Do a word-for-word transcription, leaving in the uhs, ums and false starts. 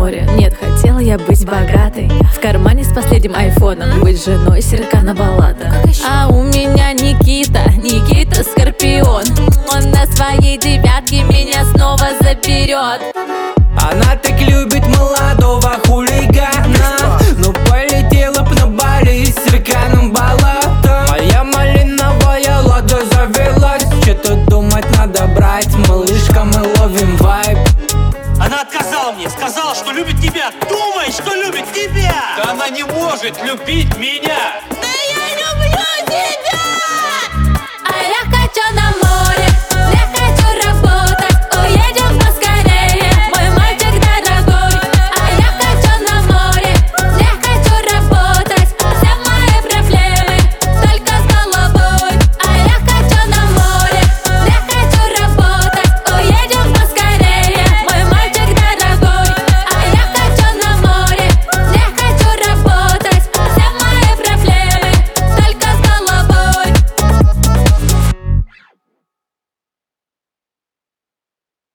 море. Нет, хотела я быть богатой, в кармане с последним айфоном, быть женой Серка на баллада. А у меня Никита, Никита Скорпион. Он на своей девятке меня снова заберет. Она так любит молодого хулигана, но полетела б на Бали с Серканом болото. Моя малиновая лада завелась, что-то думать надо брать, малышка, мы ловим вайб. Она отказала мне, сказала, что любит тебя. Думай, что любит тебя. Да она не может любить меня. Да я люблю тебя!